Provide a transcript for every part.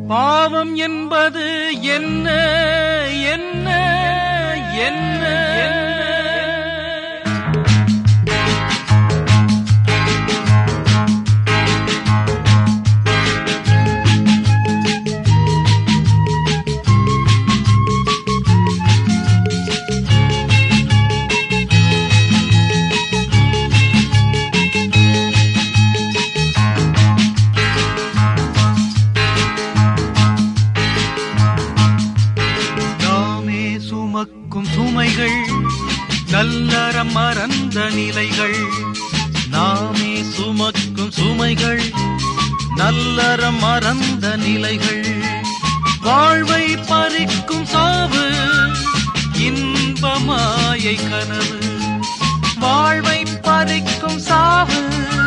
பாவம் என்பது என்ன என்ன என்ன சுமைகள் நல்லறம் மறந்த நிலைகள் நாமே சுமக்கும் சுமைகள் நல்லறம் மறந்த நிலைகள் வாழ்வை பறிக்கும் சாவு இன்பமாயை கனவு வாழ்வை பறிக்கும் சாவு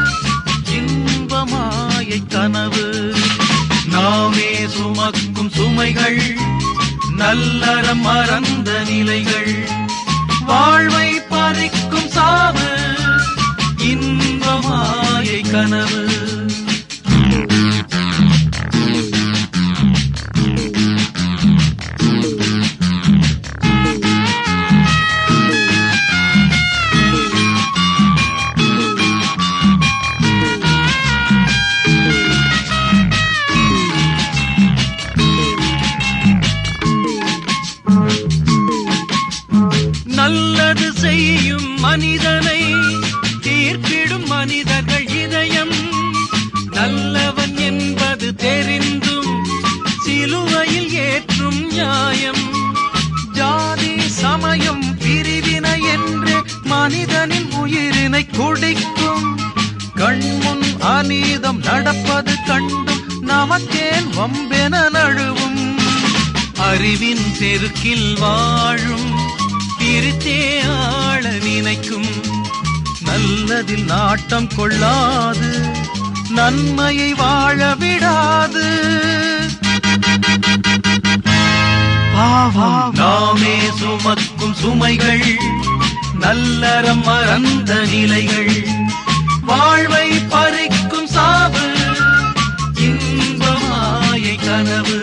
இன்பமாயை கனவு நாமே சுமக்கும் சுமைகள் நல்லறம் மறந்த நிலைகள் வாழ்வை பறிக்கும் சாவு இன்பமாயை கனவு நல்லது செய்யும் மனிதனை தீர்ப்பிடும் மனிதர்கள் இதயம் நல்லவன் என்பது தெரிந்தும் சிலுவையில் ஏற்றும் நியாயம் ஜாதி சமயம் பிரிவினை என்று மனிதனின் உயிரினை குடிக்கும் கண்முன் அநீதம் நடப்பது கண்டும் நமக்கேன் வம்பென நழுவும் அறிவின் தெருக்கில் வாழும் பிரித்தே ஆள நினைக்கும் நல்லதில் நாட்டம் கொள்ளாது நன்மையை வாழ விடாது நாமே சுமக்கும் சுமைகள் நல்லறம் மறந்த நிலைகள் வாழ்வை பறிக்கும் சாவு இன்பமாயை கனவு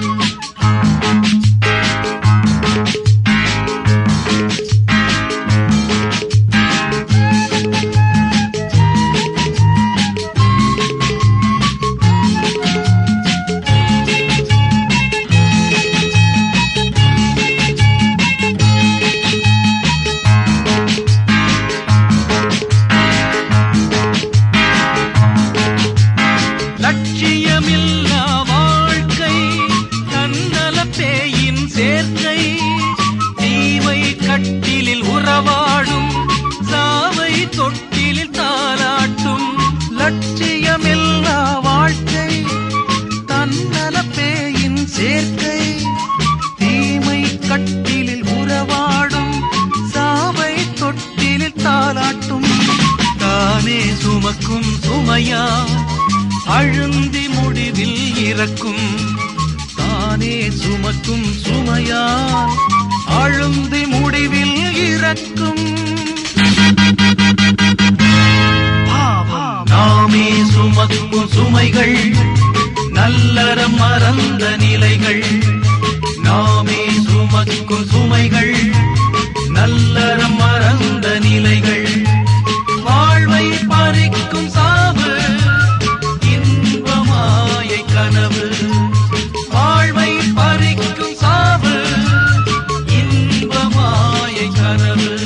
லட்சியமில்லா வாழ்க்கை தன்னல பேயின் சேர்க்கை தீமை கட்டிலில் உறவாடும் சாவை தொட்டிலில் தாலாட்டும் லட்சியமில்லா வாழ்க்கை தன்னல பேயின் சேர்க்கை தீமை கட்டிலில் உறவாடும் சாவை தொட்டிலில் தாலாட்டும் தானே சுமக்கும் சுமையா அழுந்தி முடிவில் இறக்கும் தானே சுமக்கும் சுமையா அழுந்தி முடிவில் இறக்கும் நாமே சுமக்கும் சுமைகள் நல்லறம் மறந்த நிலைகள் நாமே சுமக்கும் சுமைகள் நல்லறம் மறந்த நிலைகள் வாழ்வை பறிக்கும் சாவு இன்பமாயை கனவு வாழ்வை பறிக்கும் சாவு இன்பமாயை கனவு